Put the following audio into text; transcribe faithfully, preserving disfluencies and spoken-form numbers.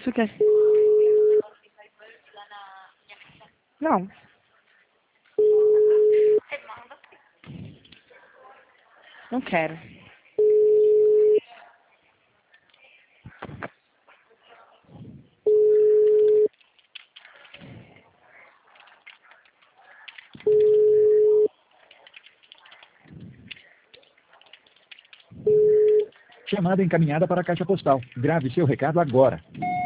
você quer? Não. Não quero. Chamada encaminhada para a caixa postal. Grave seu recado agora.